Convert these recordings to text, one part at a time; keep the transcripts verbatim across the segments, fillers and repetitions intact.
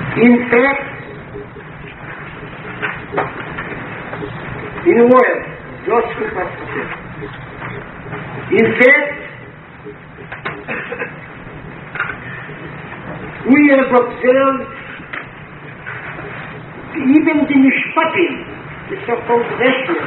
In fact, in a word, just look what it says. In fact, we have observed even the Mishpatim, the so-called rational,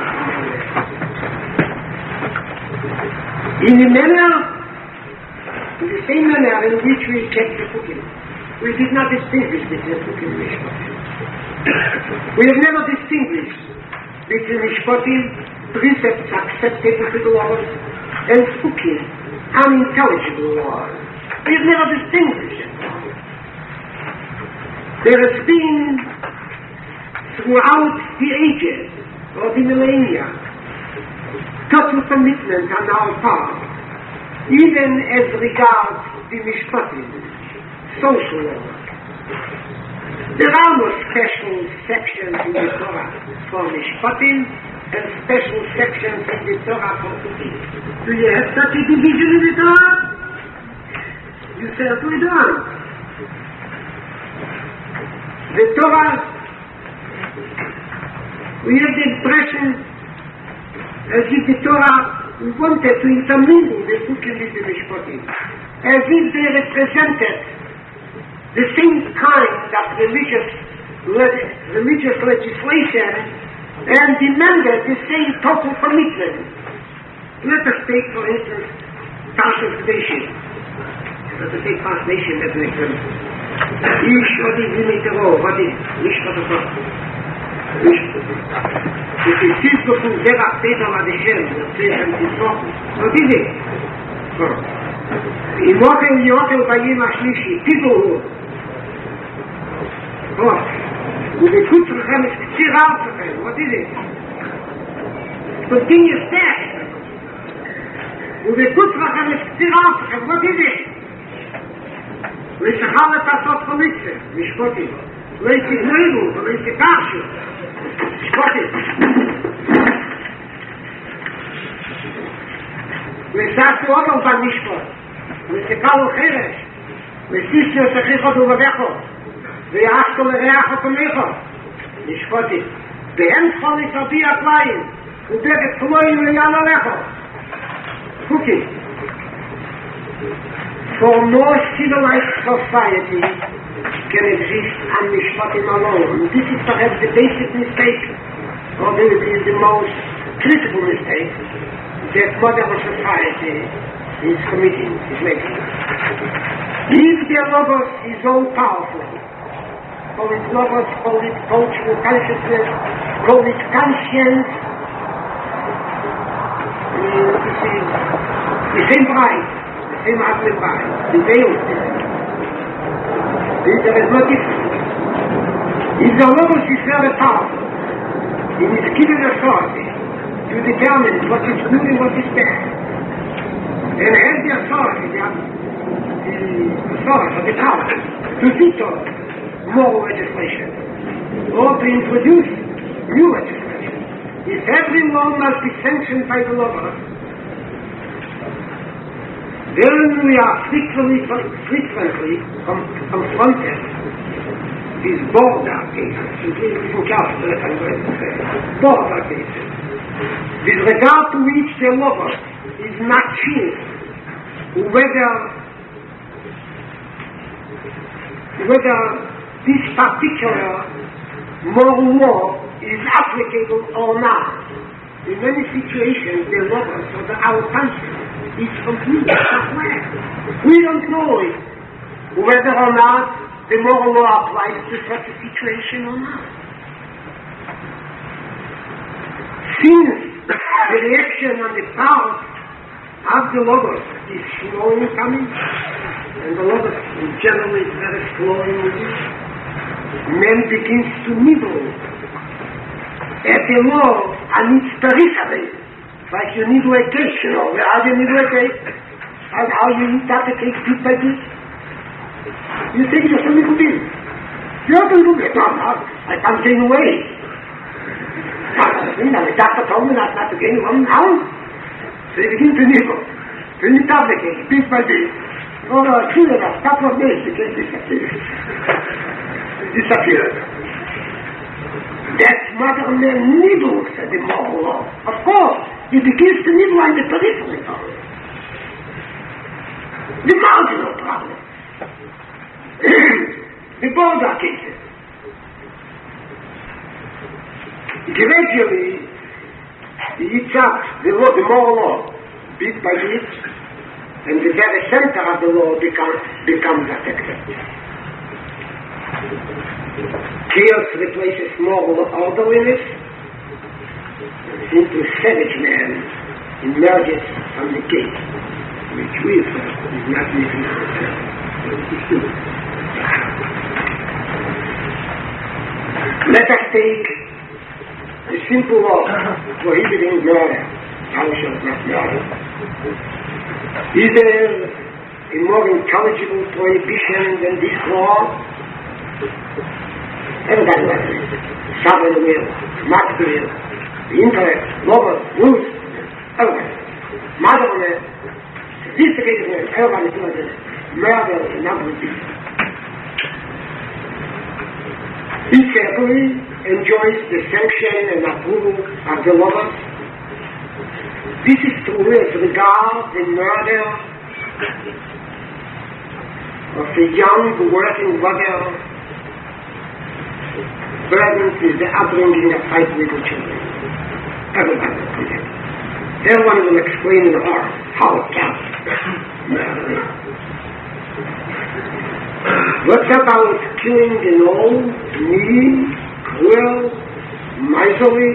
in the manner, in the same manner in which we kept the Pukim. We did not distinguish between Pukim and Mishpatim. We have never distinguished between Mishpatim, precepts acceptable to the Lord, and Pukim, unintelligible laws. We have never distinguished them. There has been, throughout the ages, or the millennia, total commitment on our part, even as regards the Mishpatim, social law. There are no special sections in the Torah for Mishpatim and special sections in the Torah for Pukim. Do you have such a division in the Torah? You certainly don't. The Torah, we have the impression as if the Torah wanted to intermingle the Pukim with the Mishpatim, as if they represented the same kind of religious, le- religious legislation and demanded the same total commitment. Let us take, for instance, Parshas Nation. Let us take Parshas Nation as an example. Ish odi zimitero, odi, ish odi. If it is to put Zera Peter Adeshem, the Tzechem Tzvot, what is it? Imotel Yotel Bayim Ashlishi, Pidu. What? ובקוץ לכם יש קציר ארץ לכם, what is it? continuous text. ובקוץ לכם יש קציר ארץ לכם, what is it? ושחר לתעשות פוליציה, משפוטים. לא יתגנרו, ולא יתקרשו. משפוטים. ושעשו עוד על במשפוט. ושקלו חרש. וסיסו שכיחו ובבכו. ויעשת לריח ותמיכו, נשפוטי, ואין כל יסרבי הפלאים, ובגד כלואים ליאן הלכו. Cooking. For no civilized society can exist on Mishpatim alone. This is perhaps the basic mistake, or this is the most critical mistake that modern society is committing, is making. If the logos is all powerful, call it logos, call it cultural consciousness, call it conscience, uh, this is the same pride, the same ugly pride, the veil is different. There is no difference. If the logos is very powerful, it is given authority to determine what is good and what is bad. And has the authority, the, the authority, the power to veto moral legislation or to introduce new legislation. If every law must be sanctioned by the logos, then we are frequently, frequently com- confronted with border cases, border cases, with regard to which the logos is not sure whether whether this particular moral law is applicable or not. In many situations, the logos or the, our country is completely unaware. We don't know whether or not the moral law applies to such a situation or not. Since the reaction on the part of the logos is slow in coming, and the logos in general is very slow in moving, man begins to nibble at the law and its periphery. Like you need a cake, you know. How do you need a cake? How, how you eat that the cake bit by bit? You take just a little bit. You have to do it. No, no, I can't gain weight. You know, the doctor told me not, not to gain one ounce. So you begin to nibble. So you eat that the cake bit by bit. Oh, no, soon enough, couple of days, the cake disappears. disappeared. That mother man nibbles at the moral law. Of course, he begins to nibble on the periphery of it. The marginal problem. The border cases. Gradually, he eats up the law, the moral law, bit by bit, and the very center of the law becomes, becomes affected. Chaos replaces moral orderliness, and a simple savage man emerges from the gate, which we felt is not living ourselves. Let us take a simple law prohibiting murder. Thou shalt not murder. Is there a more intelligible prohibition than this law? Everybody knows it. Sovereign will, master will, the intellect, lovers, rules, everybody. Modern man, sophisticated man, everybody knows it. Murder is not repeated. He carefully enjoys the sanction and approval of the lovers. This is true as regards the murder of a young working mother burdened with the upbringing of five little children. Everybody will condemn. Everyone will explain in horror how it counts. Murder. What about killing an old, mean, cruel, miserly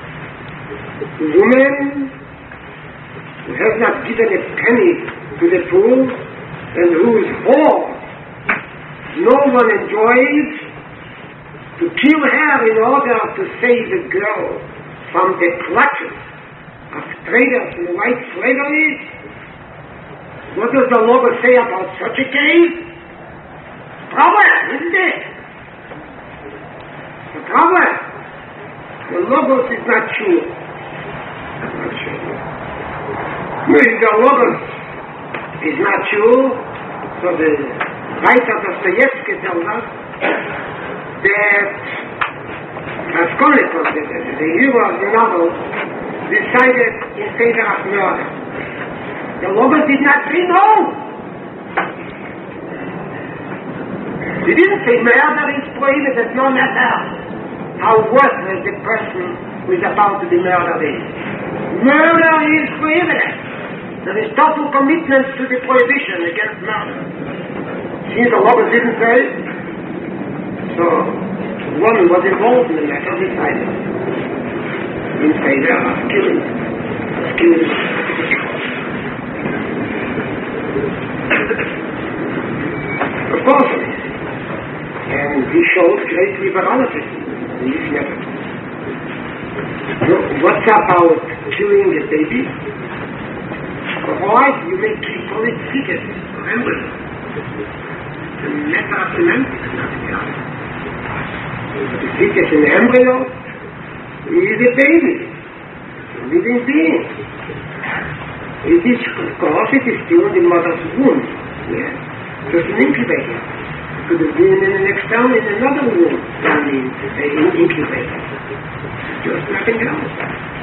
woman who has not given a penny to the poor and whose whore no one enjoys, to kill her in order to save the girl from the clutches of traders in white slavery? What does the law say about such a case? Problem, isn't it? The problem. The logos is not true. Not true. If the logos is not true, so the writer Dostoevsky tells us that Raskolnikov, the, the, the hero of the novel, decided in favor of murder. The logos did not say no. He didn't say murder is prohibited, no matter how worthless the person who is about to be murdered is. Murder is prohibited. There is total commitment to the prohibition against murder. See, the law didn't say. So, one who was involved in the matter decided in favor of killing. Of killing. Of course, and he showed great liberality in this method. So what's about killing a baby? Alright, you may keep on it fetus, remember. The matter of semantics, nothing else. The fetus in the embryo is a baby, a living being. It is, of course, it is still in the mother's womb. Yeah. Just an incubator. Could have been in the next town in another room down in an uh, incubator. Just nothing else.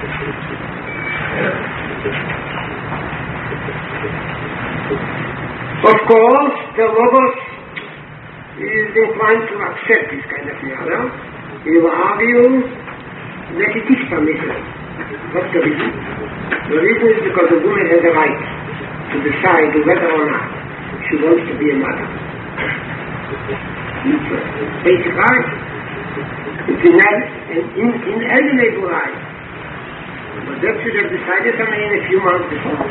Of course, the logos is inclined to accept this kind of matter. He will argue that it is permissible. What's the reason? The reason is because the woman has a right to decide whether or not she wants to be a mother. It's a basic right. It's an inalienable right. But that should have decided something in a few months before.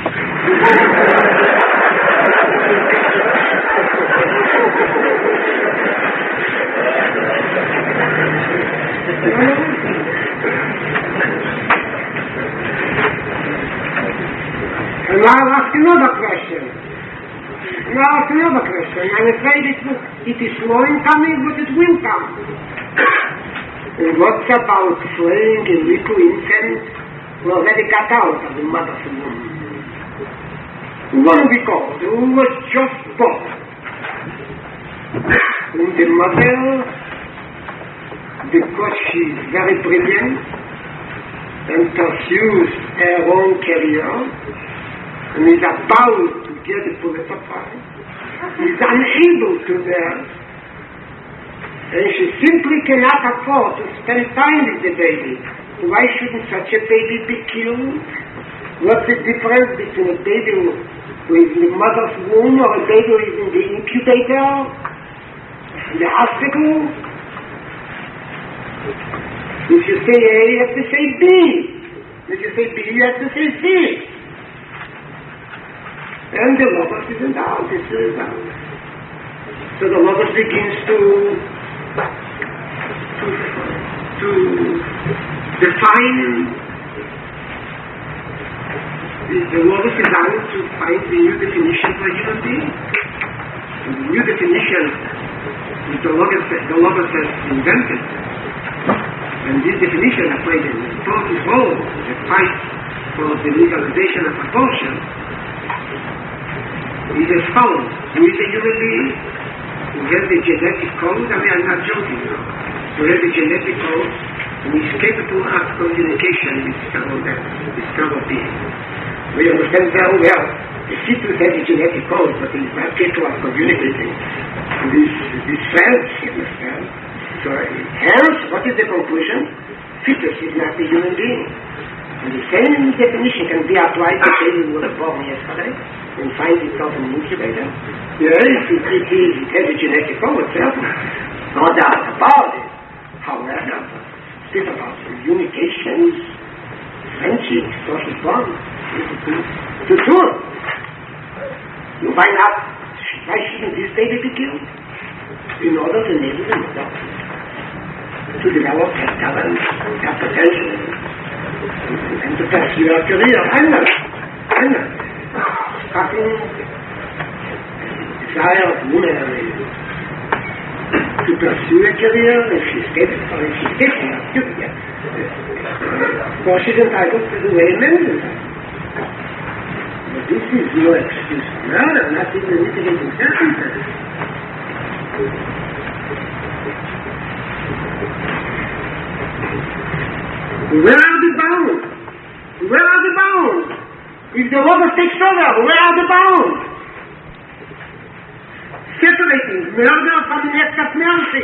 And now I'll ask another question. Now I'll ask another question. I'm afraid it, will, it is slow in coming, but it will come. And what's about slaying a little infant who already got out of the mother's womb? One we called, who was just born. And the mother because she's very brilliant and pursues her own career and is about to get the Pulitzer Prize, is unable to bear, and she simply cannot afford to spend time with the baby. Why shouldn't such a baby be killed? What's the difference between a baby who is in the mother's womb or a baby who is in the incubator, in the hospital? If you say A, you have to say B. If you say B, you have to say C. And the logos isn't out, it's still out. So the logos begins to, to, to define, the, the logos is out to find the new definition for a human being. And the new definition which the logos, the logos has invented. And this definition has played an important role in the fight for the legalization of abortion. Is as follows: who is a human being who has the genetic code? I mean, I'm not joking now. Who has the genetic code and is capable of communication with fellow man, with fellow being. We understand very well the fetus has a genetic code, but he is not capable of communicating with these cells, you understand? So, hence, what is the conclusion? Fetus is not a human being. And the same definition can be applied to a baby who was born yesterday and finds itself in an incubator. Yes, it, it, is, it has a genetic code, certainly. No doubt about it. However, speak about communications, friendship, social bonds. To do. Why not? Why shouldn't this baby be killed? In order to enable the mother to develop her talent, her potential, and to pursue her career. I know. I know. Starting desire of woman to pursue a career, if she's capable, or if she's capable of doing it. Of course, she's entitled to the way men do that. But this is no excuse for murder, not even a mitigating circumstance. Where are the bounds? Where are the bounds? If the logos takes over, where are the bounds? Separating murder from an act of mercy.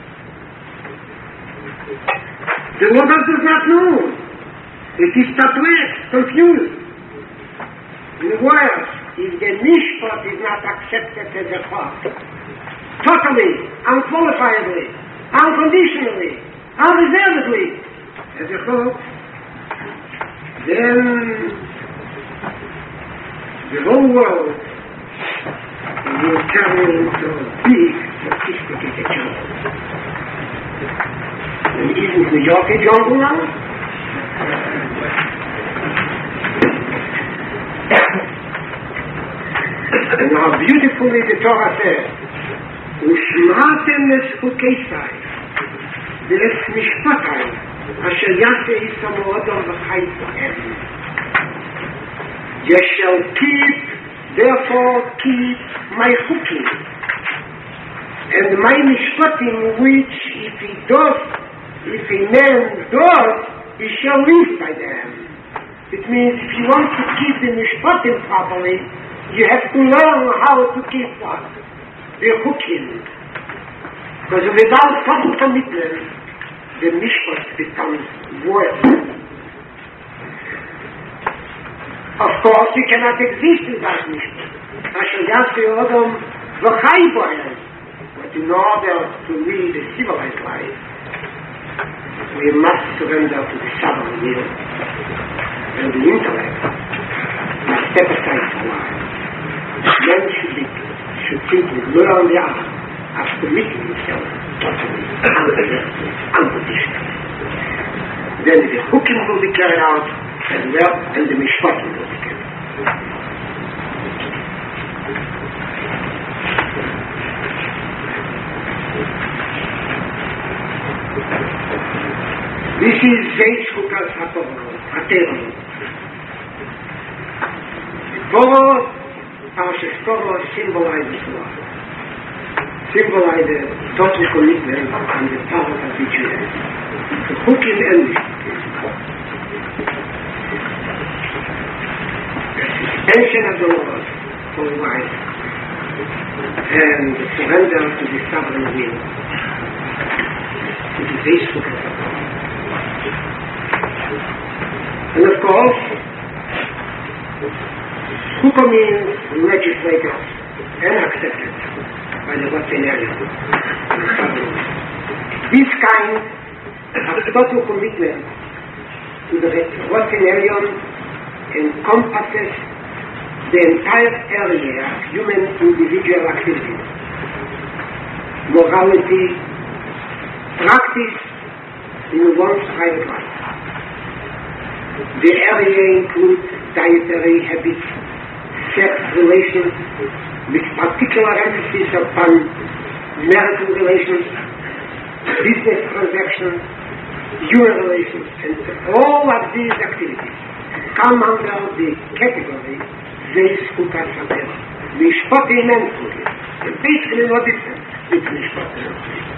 The logos does not know. It is perplexed, confused. In other words, if the mishpat is not accepted as a fact, totally, unqualifiedly, unconditionally, unreservedly, as a thought, then the whole world will turn into a big, sophisticated jungle. And isn't New York a jungle now? And how beautifully the Torah says, "Ushmatem es chukesai, v'es mishpatai, asher yaseh isamo adam v'chai b'hem." You shall keep, therefore keep my chukim, and my mishpatim, which if he does, if a man does, he shall live by them. It means if you want to keep the mishpatim properly, you have to learn how to keep what? The chukim. Because without some commitment, the mishpat becomes worthless. Of course, you cannot exist without mishpat. Asher yaseh adam v'chai b'hem. But in order to lead a civilized life, we must surrender to the sovereign will, and the intellect must step aside for a while. Men should, be, should simply learn the art of committing himself totally, unreservedly, unconditionally. Then the chukim will be carried out as well, and the mishpatim will be carried out. This is Zeitz Chukas HaTorah. The Torah, Parashas Torah, symbolizes love. symbolizes total commitment and the power of the Jews. So cooking and suspension of the laws for life and the surrender to the sovereign will. It is this book. And of course, Sukkah means legislated and accepted by the Wattenians. This kind of total commitment to the Wattenian encompasses the entire area of human individual activity, morality, practice in one's private life. The area includes dietary habits, sex relations, with particular emphasis upon marital relations, business transactions, human relations, and all of these activities come under the category Zeis Chukas HaTorah. Mishpat and Menschlichkeit. And basically no difference with Mishpat and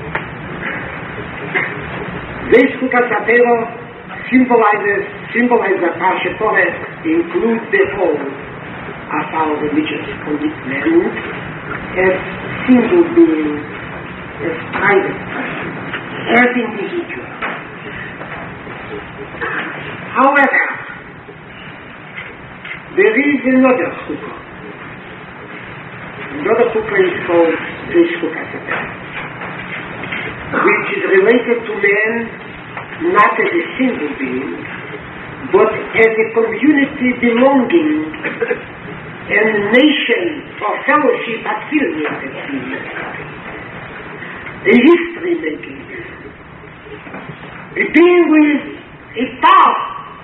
Menschlichkeit. Zeis Chukas HaTorah symbolizes, symbolizes the Parsha Torah, includes the whole of our religious commitment as single beings, as private persons, as individuals. However, there is another Chukkah. Another Chukkah is called Zeis Chukas HaTorah, which is related to man not as a single being, but as a community belonging and a nation for fellowship affiliated to it. A history making. A being with a part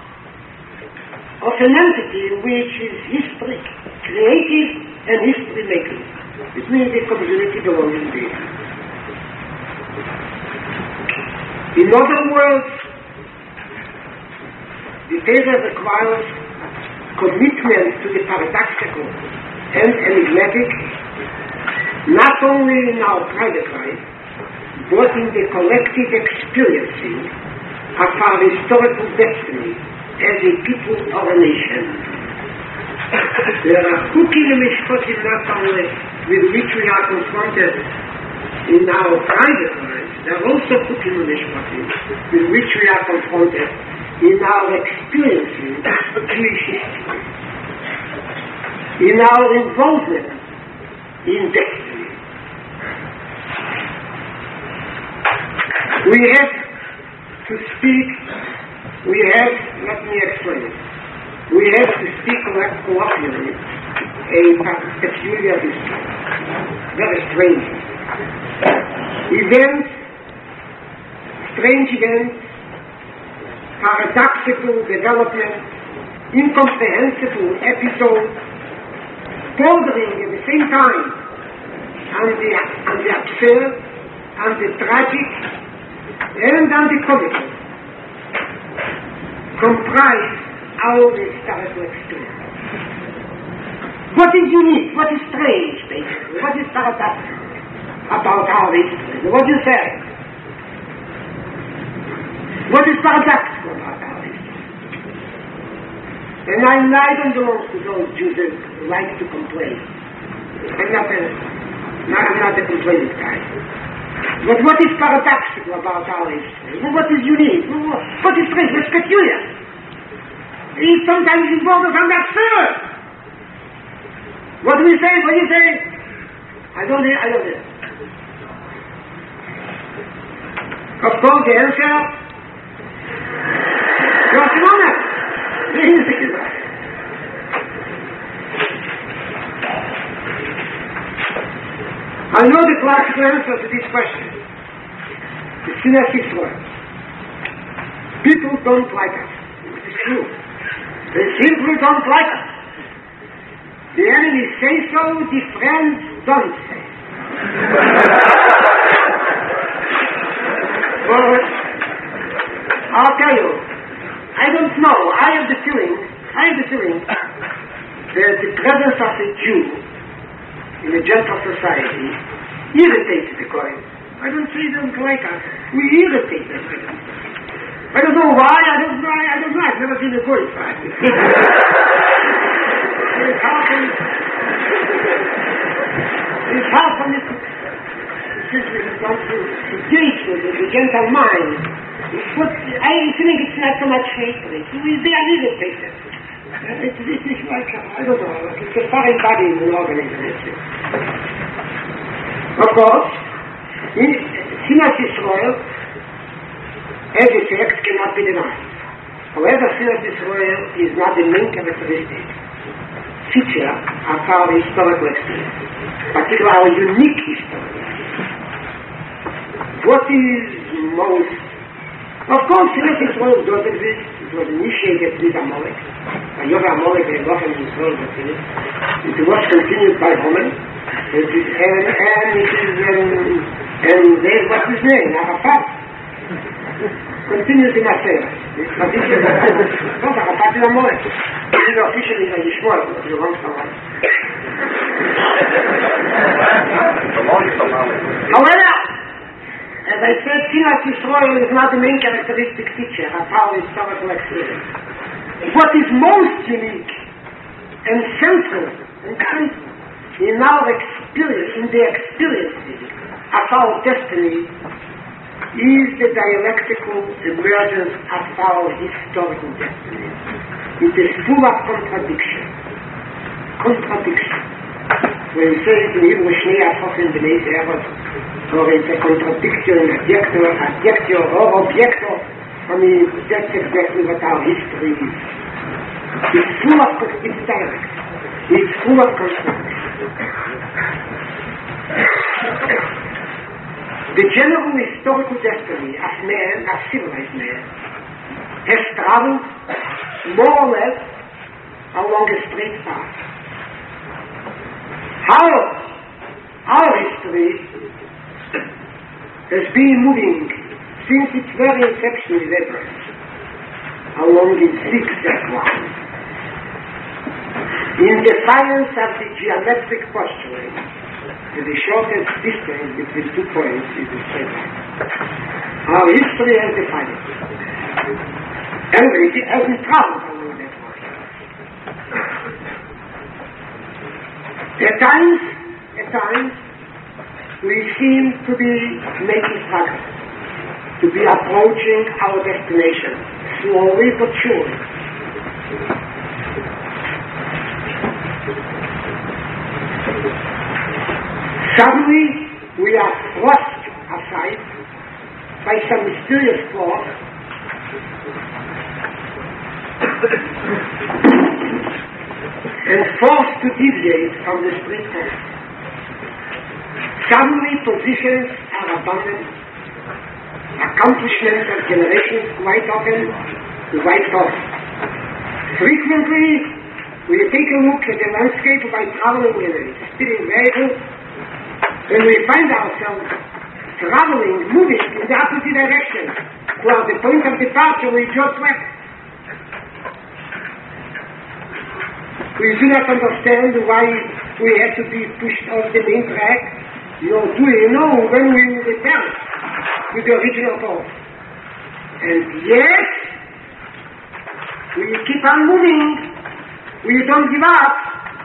of an entity which is history, creative and history making. It means a community belonging to it. In other words, the Torah requires commitment to the paradoxical and enigmatic, not only in our private life, but in the collective experiencing of our historical destiny as a people or a nation. There are cooking and mishpatim not only with which we are confronted in our private lives, there are also cooking and mishpatim with which we are confronted in our experiencing Jewish history, in our involvement in destiny. We have to speak, we have, let me explain it, we have to speak colloquially a peculiar history, very strange events, strange events, paradoxical development, incomprehensible episodes, bordering at the same time on the, on the absurd, on the tragic, and on the comical, comprise our historical experience. What is unique? What is strange, basically? What is paradoxical about our history? What do you say? What is paradoxical about our history? And I, I don't belong to those Jews that like to complain. I'm not a, I'm not a complaining guy. But what is paradoxical about our history? What is unique? What is strange? What's peculiar? It sometimes involves us on that absurd. What do we say? What do you say? I don't hear, I don't hear. Of course, the answer, you're honest. I know the classical answer to this question. It's in six words. People don't like us. It's true. They simply don't like us. The enemy say so, the friends don't say. But I'll tell you, I don't know. I have the feeling, I have the feeling that the presence of a Jew in a gentle society irritated the Kohen. I don't say them like us. We irritate them. I don't know why. I don't know. I don't know. I've never seen a Kohen fight. It's hard for me. It's hard for me to, since we have gone to engage with the, the gentle mind. It's what, I think it's not so much hatred. They are irritated. It's, it's, it's like, I don't know, like it's a foreign body in an organism. Of course, Sinat Yisrael, as a fact, cannot be denied. However, Sinat Yisrael is not the main characteristic feature of our historical experience, particularly our unique history. What is most... Of course, Sinat Yisrael does exist. It was initiated with Amalek. By Yovel Amalek, and Lochem Yisrael was finished. It was continued by Roman. It is, and, and it is, um, and there's what's his name, Arafat. Continues in Asera. It's tradition. Not Arafat is Amalek. It is officially by Yishmael, but you won't know. However, as I said, Sinat Yisrael is not the main characteristic feature of our historical experience. What is most unique and central and central in our experience, in the experience of our destiny, is the dialectical emergence of our historical destiny. It is full of contradiction. Contradiction. When we say it in Hebrew, Shnei Afofen B'nei Zerot, or it's a contradiction, adjector, adjector, or objector, I mean, that's exactly what our history is. It's full of, it's direct. It's full of contradiction. The general historical destiny of man, of civilized man, has traveled more or less along a straight path. Our, our history has been moving since its very inception with Abraham along in zigzag lines. In defiance of the geometric postulate, the shortest distance between two points is a straight line. Our history has defined it. And it hasn't traveled along that line. At times, at times, we seem to be making progress, to be approaching our destination, slowly but surely. Suddenly, we are thrust aside by some mysterious force and forced to deviate from the straight course. Suddenly, positions are abandoned, accomplishments of generations quite often wiped off. Frequently, we take a look at the landscape by traveling in a spinning vehicle, and we find ourselves traveling, moving in the opposite direction, while the point of departure we just left. We do not understand why we have to be pushed off the main track. You know, do you know when we will return to the original course? And yet, we keep on moving. We don't give up.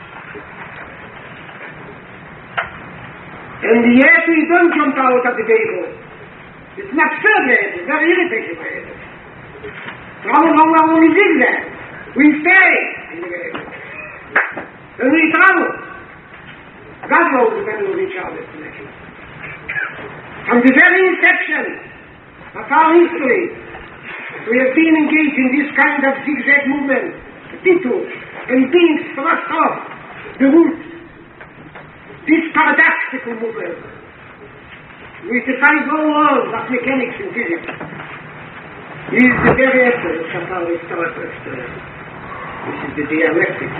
And yet we don't jump out of the vehicle. It's not fair, it's very irritating by it. Travel long, long, long zigzag. We stay in the vehicle. And we travel. God knows when we'll reach our destination. From the very inception of our history, we have been engaged in this kind of zigzag movement, detour, and being thrust off the route. This paradoxical movement, which defines all laws of mechanics and physics, is the very essence of our historical experience. This is the dialectic.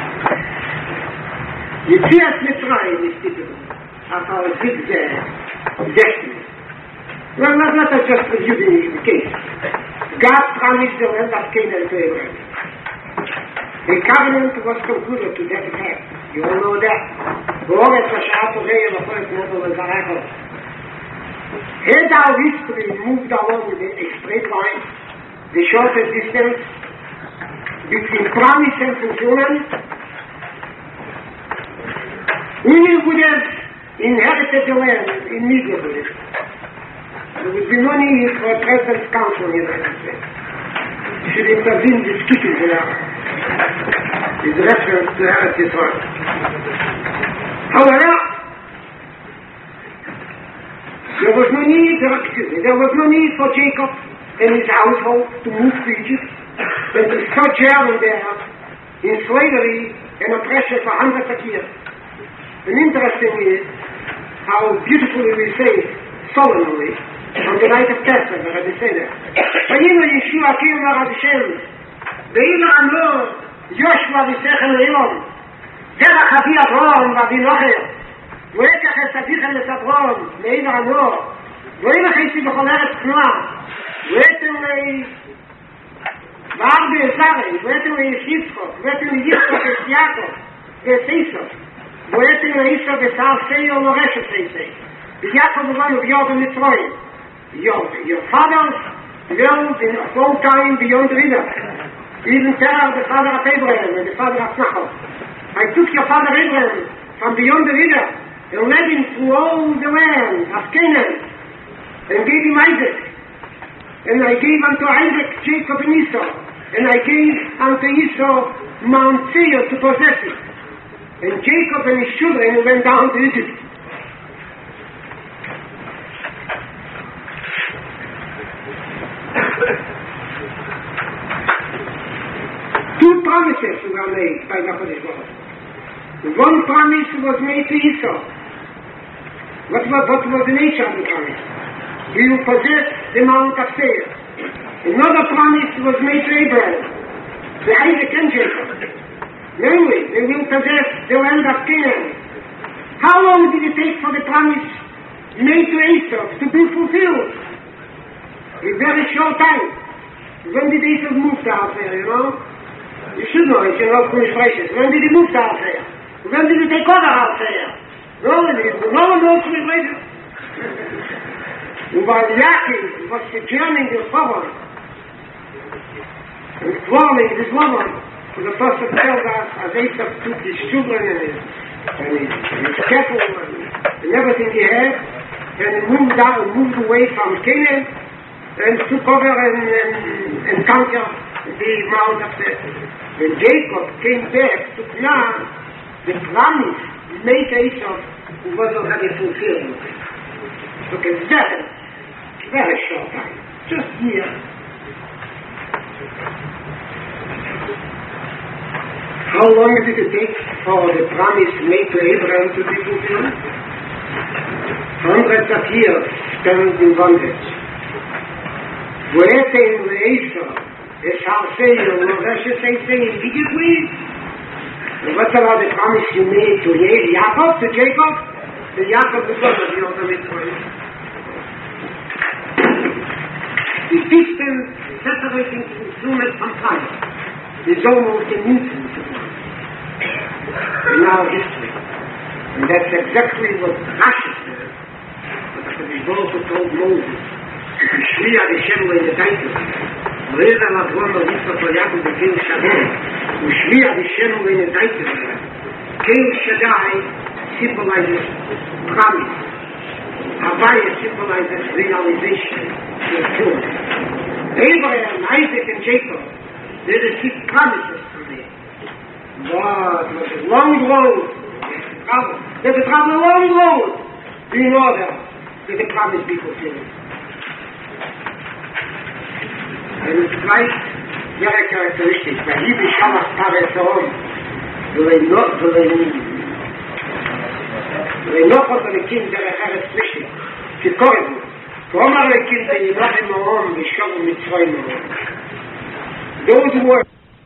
Yetzias Mitzrayim is typical of our zigzag destiny. Well, not let us just review the, the case. God promised the land of Canaan to Abraham. The covenant was concluded to that effect. You all know that. באורץ השעה תוגי ובפרק נדו לזרקו. Head our history moved along with a straight line, the shortest distance between promise and fulfillment. We would have inherited the land immediately. There would be no need for a President's Council in the United States. Should intervene the skipping there. Is reference to Eretz Yisrael. However, there was no need, excuse me, there was no need for Jacob and his household to move to Egypt and to sojourn there in slavery and oppression for hundreds of years. And interesting is how beautifully we say solemnly on the night of Pesach, the Rabbi say that. Vayinu Yeshua Kiyum Hashem, Ve'ila Amor, Yoshua V'Sechem Le'ilom, Terach Avi Avrom V'Avi Nocher, Ve'ekach Es Avichem Es Avrom, Ve'ila Amor, Ve'ila Chesi B'chol Eretz Tnuah, Ve'etem Le'i V'Arbi Ezarei, Ve'etem Le'i Yitzchok, Ve'etem Le'i Yitzchok Es Yaakov, Ve'et Esav, Ve'etem Le'i Esav V'Sar Seir L'Reshet Seisei, V'Yaakov Uvanu V'Yod Mitzrayim. Your, your fathers lived in a long time beyond the river. Even Terah, the father of Abraham and the father of Nahor. I took your father Abraham from beyond the river and led him through all the land of Canaan and gave him Isaac. And I gave unto Isaac Jacob and Esau. And I gave unto Esau Mount Seir to possess it. And Jacob and his children went down to Egypt. Two promises were made by the Kodesh Baruch Hu. One promise was made to Esau. What was, what was the nature of the promise? He will possess the Mount of Seir. Another promise was made to Abraham, to Isaac and Jacob. Namely, they will possess the land of Canaan. How long did it take for the promise made to Esau to be fulfilled? A very short time. When did Esau move to Alfea, you know? You should know, if you know Jewish races. When did he move to Alfea? When did he take over Alfea? No one no one knows Jewish races. And while Yaakov was sojourning in Sodom and dwelling in Sodom, for the first of tells us, as Esau took his children and his, and his, and his cattle and, and everything he had, and he moved out and moved away from Canaan, and took over and, and, and conquered the Mount of Seir. When Jacob came back to Canaan, the promise made to Esau was already fulfilled. It took a very, very short time. Just here. How long did it take for the promise made to Abraham to be fulfilled? Hundreds of years spent in bondage. Waiting the Esau, the Shalseir, the Resha Seisei immediately. And what about the promise you made to Yaakov, to Jacob? To Yaakov, the son of the ultimate one. The distance separating fulfillment from time is almost an infinite in our history. And that's exactly what Rashi said. But the Kodesh told Moses. Shmiya Hashem lo yedaitu. Reza Lavon lo Yitzchak lo Yaakov bekeil Shaddai. Shmiya Hashem lo yedaitu. Keil Shaddai symbolizes promise. Havaya symbolizes realization, fulfillment. Abraham, Isaac, and Jacob, they received promises from me. But it was a long road. They had to travel a long road in order that the promise be fulfilled. And it's quite very characteristic that he became a Paresom, they not they not what the king that I had a fishing. She called him. From our king that you not in the home, we shall be trying to those words.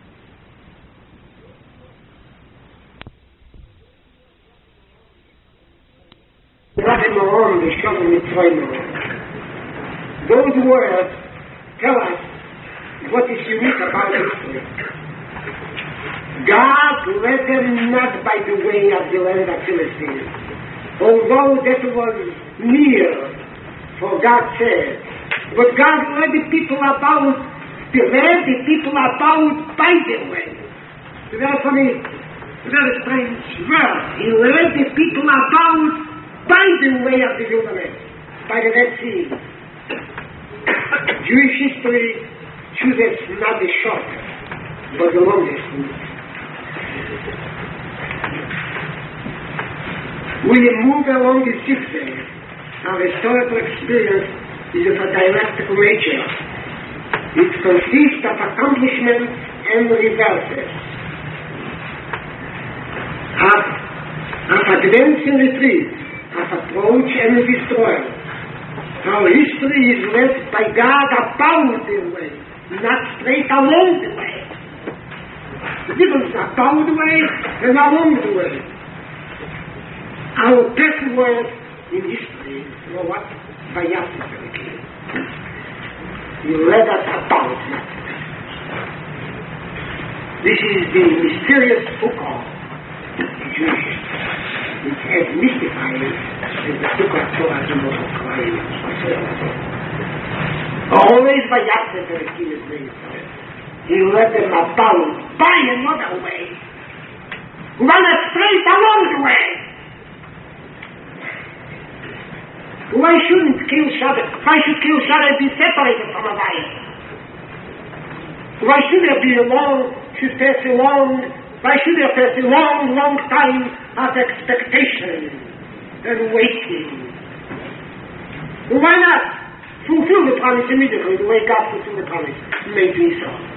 Those words tell us what is unique about history. God led them not by the way of the land of Philistines, although that was near, for God said. But God led the people about, led the people about by the way. It's very funny, very strange verse. He led the people about by the way of the wilderness, by the Red Sea. Jewish history chooses not the shortest, but the longest route. We move along the zigzag. Our historical experience is of a dialectical nature. It consists of accomplishments and reverses, of, of advance and retreat, of approach and withdrawal. Our history is led by God about the way, not straight along the way. The difference is about the way and along the way. Our password in history, you know what? By Yahweh. You led us about that. This is the mysterious book of Jewish history. It has mystified in the book of Torah the most of always by Yahweh the king is made. He led them about by another way. Run us straight along the way. Why shouldn't kill Shabbat? Why should kill Shabbat be separated from a life? Why should there be a long, should pass a long, why should there pass a long, long time of expectation and waiting? Why not fulfill the promise immediately the way God fulfilled the promise made to Esau?